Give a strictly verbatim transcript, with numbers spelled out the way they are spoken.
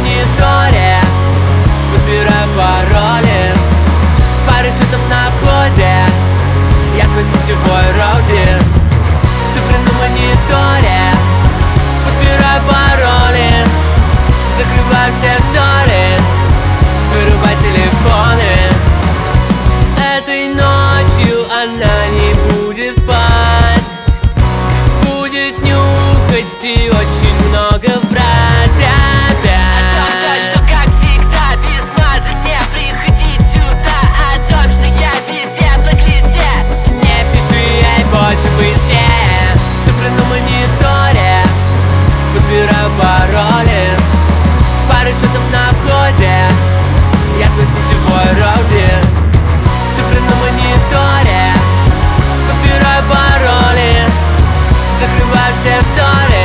мониторе, подбираю пароли, парашютов на входе, я твой сетевой роутер. Цифры на мониторе, подбираю пароли, закрываю все шторы, вырубай телефоны. Этой ночью она не будет спать, будет нюхать и очень много врать опять. О том, что как всегда без мазания приходить сюда, о том, что я везде в нагледе. Не пиши ей больше быстрее. Цифры на мониторе, подбираю пароли, парашютов на входе, я твой сетевой роутер. Цифры на мониторе, подбираю пароли, закрываю все шторы,